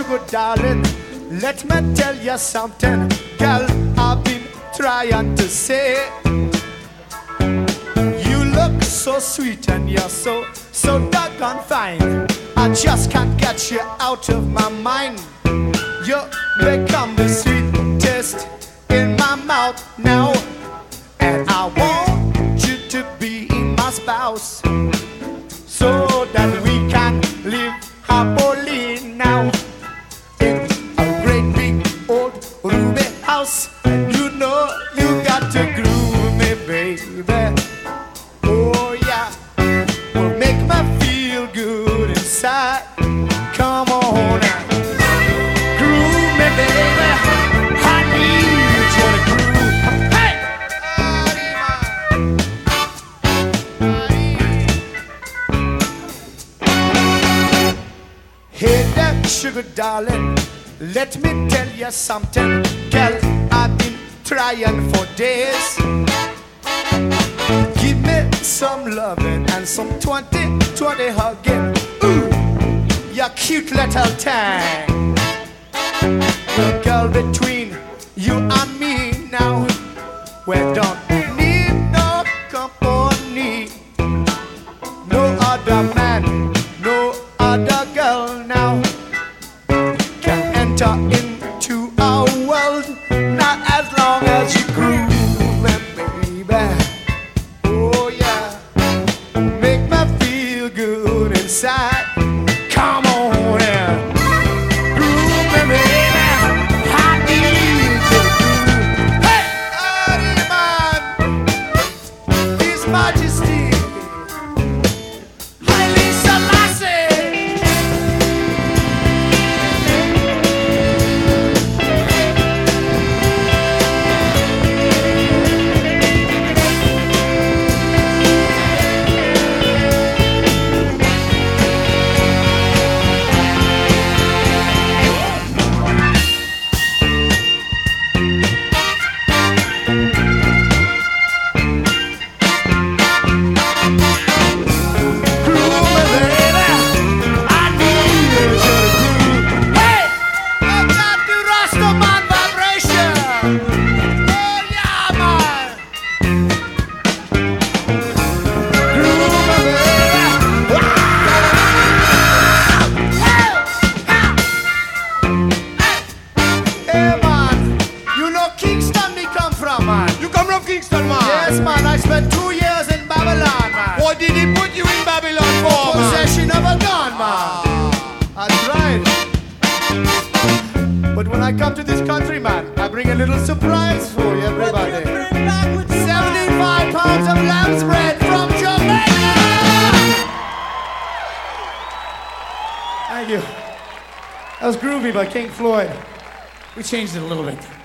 sugar darling, let me tell you something, girl, I've been trying to say. You look so sweet and you're so doggone fine. I just can't get you out of my mind. You become the sweetest in my mouth now, and I want you to be my spouse, so that we can live happily now in a great big old ruby house. And you know you got to groove me, baby. Oh yeah, will make me feel good inside. Come on now, groove me, baby. I need you to groove. Hey! Hey there, sugar darling, let me tell you something, girl, I've been trying for days. Give me some loving and some 20-20 hugging. Ooh, you cute little thing. The girl between you and me now, we don't need no company. No other man, no other girl now can enter into our world, not as long as you groove me, baby. Oh yeah, make me feel good inside. Come on now, groove me, baby. I need you to groove. Hey, man, His Majesty Haile Selassie. You come from Kingston, man. Yes, man, I spent 2 years in Babylon, man. What did he put you in Babylon for, man? Possession of a gun, man. That's right. But when I come to this country, man, I bring a little surprise for you, everybody. 75 pounds of lamb's bread from Jamaica. Thank you. That was Groovy by King Floyd. We changed it a little bit.